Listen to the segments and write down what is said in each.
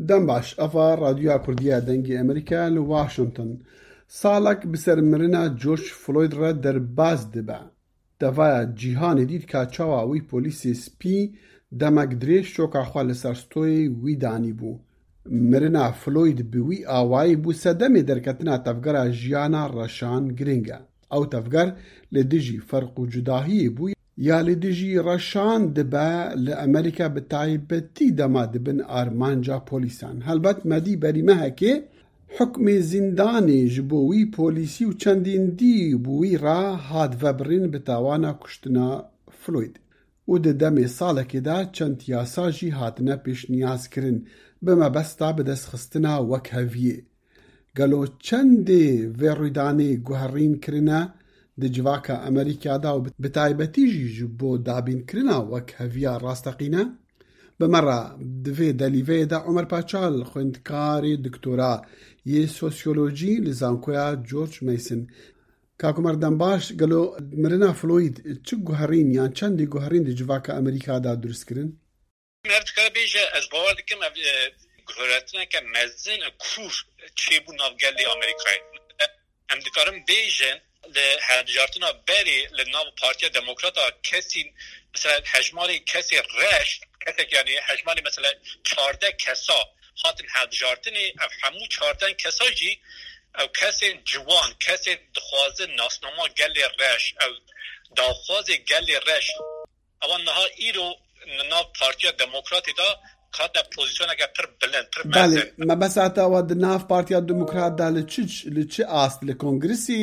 دەم باش ئەڤە رادیۆیا کوردیە دەنگی ئەمریکا لە واشنگتن ساڵێک بسەر مرنا جۆرج فلۆید ڕە دەرباز دەبە دەڤایە جیهانی دیت کا چاواوی پۆلیسی سپی دەمەک درێژ چۆکاخوا لەسەر ستۆی وی دانی بوو مرنا فلۆید بوی ئاوایی بوو سەدەمێ دەرکەتنا تەفگەرە ژیانە ڕەشان گرنگە ئەو تەفگەر لە دژی فەرق و جوداهی بوو یا لە دژی ڕەشان دەبە لە ئەمریکا بە تایبەتی دەما دەبن ئارمانجا پۆلیسان هەلبەت مەدی بەریمە هەکێ حکمی زیندانیش بۆ وی پۆلیسی و چەندین دی بووی ڕا هات ڤەبڕین بتاوانە کوشتنا فلۆید و دەمێ ساڵێکێدا چەند یاساژی هاتنە پێشنیازکردن بمەبەستا بەدەستخستنا وەک هەڤیە گەلۆ چەندێ vê ڕوویدانێ گوهڕین کردنە دجواکە ئەمریکادا و بتایبەتیژیش بۆ دابینکردنا وەک هەڤیە ڕاستەقینە بمەڕە divê دەلیڤەیەدا عومەر پاچال خوێندکاری دکتۆرا یê سۆسیۆلۆجی li زانکۆیا جۆرج مەیسن کاکومەر دەمباش گەلۆ مرنا فلۆید چ گوهڕین یان چەندی گوهڕین دجواکە ئەمریکادا دروستکردن مردکە بێژە ئەس باوەڕ دەکەم گوهرتنەکە مەزن کوور چێبوو ناوگەلی ئەمریکای ئەم دikarim bêjin li hilbijartina berê li nav Partiya Demokrata kesî mesela hejmarê kesê reş kesek yani hejmarê mesela 14 kesa hatin hilbijartinê ev hemû 14 kesa jî ew kesên ciwan kesên dixwazin nasnama gelê reş ew daxwazê gelê reş ewan niha îro nav Partiya Demokratê da کات پوزیسیونێکە پڕ بلند پڕ مەزن مەبەساتەوە ناو پارتیا دموکراتدا لە چ ئاست لە کۆنگرسی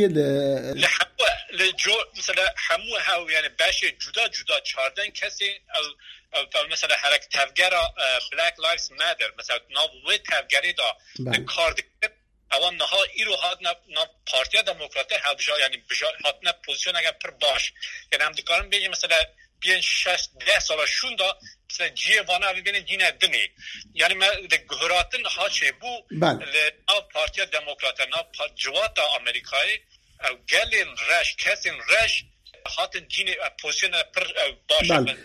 لە جۆ مثلا هەموو هاو یعنی بەشێ جودا جودا 14 کەسێ ئەو مثلا هەرەک تەفگەرە بلاک لایفز ماتر مثلا ناو وێ تەفگەرێدا کار دەکرد ئەوان نەها ئیرۆ هاتنە ناو پارتیا دموکراتە هەڵبژار یعنی هاتنە پوزیسیونێکە پڕ باش یعنی ئەم دikarim بێژم مثلا 5-6 ساڵە شوندا مثلا جیوانە ببینید جینە دنی یعنی ما گهراتن هاچه بو ناو پارتیا دموکراتە ناو جواتا ئەمریکایی ئەو گەلێن ڕەش کەسێن ڕەش هاتن جینێ پۆزیسیۆنە پڕ باش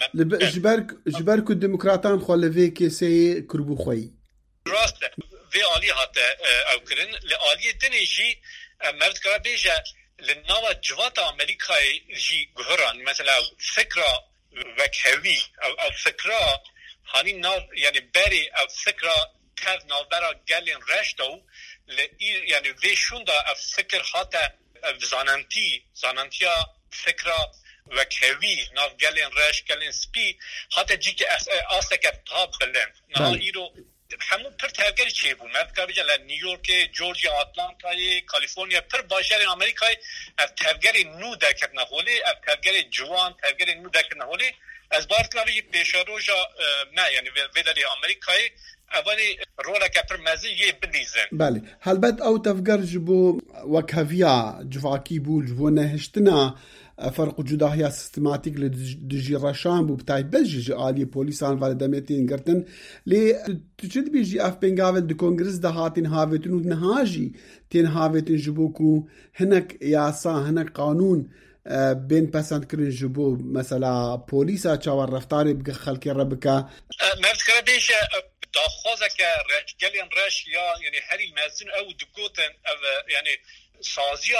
ji ber ku demokratan xwe li vê kêseyê kiribû xweyî rast vê alî hate ew kirin li aliyê dinê jî merd dikare bêje li nava civata Amerîkayê jî guhiran mesela fikra vekhevî ew fikra hanî nav yani berê ew fikra tev navbera gelên reş da û li yani vê şûnda ev fikir hate ev zanantiya fikra vekhevî nav gelên reş gelên spî hate cîkê asteke daha bilind niha îro hemû pir tevgerî çêbû mevkabîce li New Yorkê Georgia Atlantayê Kaliforniya pir bajarên Amerîkayê ev tevgerê nû derketina holê ev tevgerê ciwan tevgerê nû derketina holê ez bartkirabî pêşeroja me yani vê derê Amerîkayê evanî roleke pir mezin yê bilîzin belê helbet ew tevger ji bo wek heviya civakî bû ji bo nehiştina فرق و جوداهیا سیستماتیک li dijî reşan bû bi taybet jî ji aliyê polîsan ve li demê tên girtin lê tu çi dibî jî ev pêngavên di kongres de hatin havêtin û niha jî tên havêtin ji bo ku hinek yasa hinek qanûn bên pesendkirin ji bo mesela polîsa çawa reftarê bike xelkê re bike mevkere bêje daxwazeke gelên reş ya yani herî mezin ew digotin ev yani saziya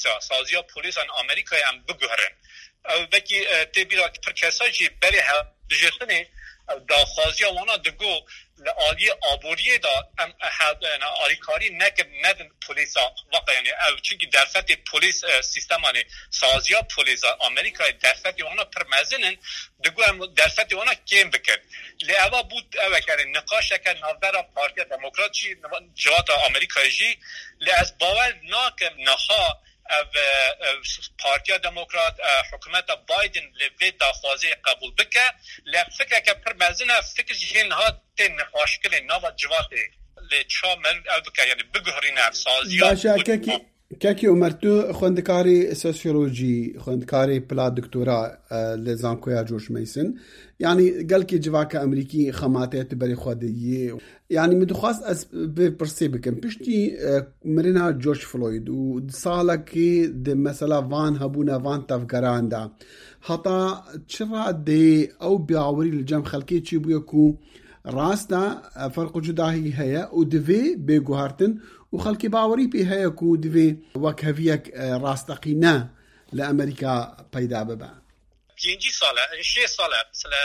polîsan Amerîkayê em biguherin ew vekî tê bîra pir kesa jî berê dijîrtinê daxwaziya wana digo li aliyê aboriyê da em alîkarî nekin nedin polîsa vaqa yani ew çünkü derfetê polîs sîstemanê saziya polîsa Amerîkayê derfetê wana pir mezinin digo em derfetê wana kêm bikin lê eva bû evek yani niqaşeke navbera Partiya Demokrat jî civata Amerîkayê jî lê ez bawer nakim niha ev Partiya Demokrat hikûmeta Biden li vê daxwazê qebûl bike lê fikreke pir mezin e fikir jî hên hat tên nixweşkirê nava civatê lê ça mer ev bike yani biguherîne ev saziya کاکی عمر تو خوێندکاری سۆسیۆلۆجی خوێندکاری پلا دکتۆرا لە زانکۆیا جۆرج مەیسن یعنی گەلکی جواکە ئەمریکی خەماتێت بەری خوا دەیە یعنی من دخواست ئەس پرسێ بکەم پشتی مرنا جۆرج فلۆید و ساڵێکی مەسەلا ڤان هەبوونە ڤان تەفگەراندا هەتا چڕا دێ ئەو بیاوەری لە جەم خەڵکێکی بووە و راستا فرق جداهی هەیە و دەوێ بێگوهارتن و خەڵکی باوەڕی پێ هەیە و دەوێ وەک هەڤیەک ڕاستەقینە لە ئەمریکا پەیدا ببە. 5 ساله 6 ساله مثلا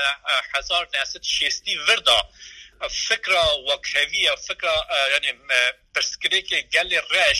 1960 وردا فكره وكهويه فكره يعني برسكريك قال لي الريش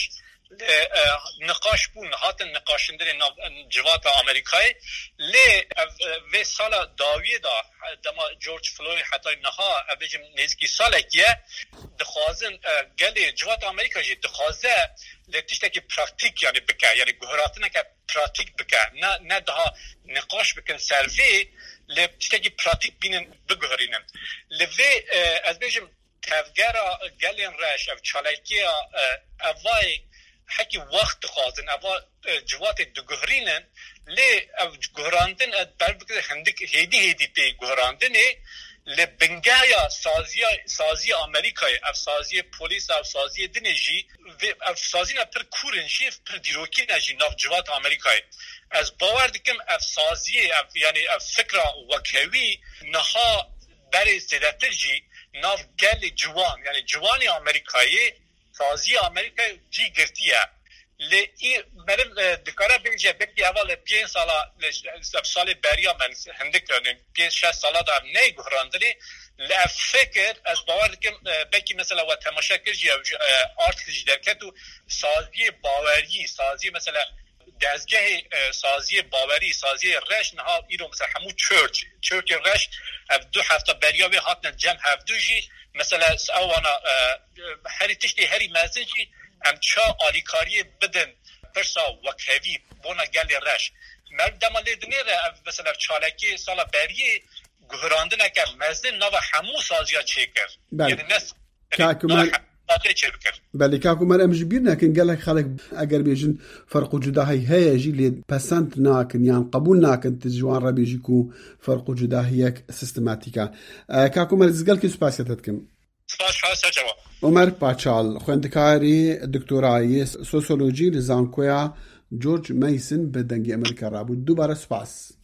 نقاش بون هاتن نقاشندن جوات امریکای لی و سال داویدا دما جورج فلوید حتی نها بجم نزدیکی سالکیه دخوازن گلی جوات امریکایی دخوازه لتیشتکی پرکتیک یعنی بکه یعنی گهراتنه که پرکتیک بکه نه ده نقاش بکن سروی لتیشتکی پرکتیک بینن بگهرینن لی از بجم تفگرا گلین رش او چالکیه اوای حكي وقت خازن أبا جوات دجهرينن ليه أو جهراندن بربك هندك هدي بي جهراندن لبنجايا سازية أمريكا أو سازية بوليس أو سازية دنيجي أو سازينا پر كورنجي پر ديروكي نجي ناف جوات أمريكا از باور دكم أو سازية يعني أو فكرة وكوي نها بري زدترجي ناف قال جوان يعني جواني أمريكاي سازی امریکا جی گرتیه لی مرم دکاره بینجا بکی اول 5 سال بریا من هندک 5-6 سال دارم نه گهراندلی لی فکر از باور دکم بکی مثلا و تماشا کرجی آرتکلی درکت و سازی باوری سازی مثلا دزگه سازی باوری سازی رش نها ایرو مثلا همو چرچ رش 2 هفته بریا به هاتن جمع هفته جی مثلا اوانا هری تشتی هری مزنجی ام چا آلیکاری بدن پرسا وکهوی بونا گلی رش مردم لیدنی را مثلا چالکی سالا بریه گهراندنه که مزن نو همو سازیا چه کر یعنی نس بله کاکومەر ئەمژ بیر ناکەن گەلێک خەڵک ئەگەر بێژن فەرق و جوداهی هەیەژی لێ پەسەند ناکەن یان قبول ناکەن جوان ڕەبێژی و فەرق و جوداهیەک سیستماتیکە. کاکومەر زگەلکی سوپاسیەتە دکەم. عمەر پاچال خوێندکاری دکتۆرایی سۆسیۆلۆژی لە زانکۆیا جۆرج مەیسن بە دەنگی ئەمریکا ڕابوو. دووبارە سوپاس.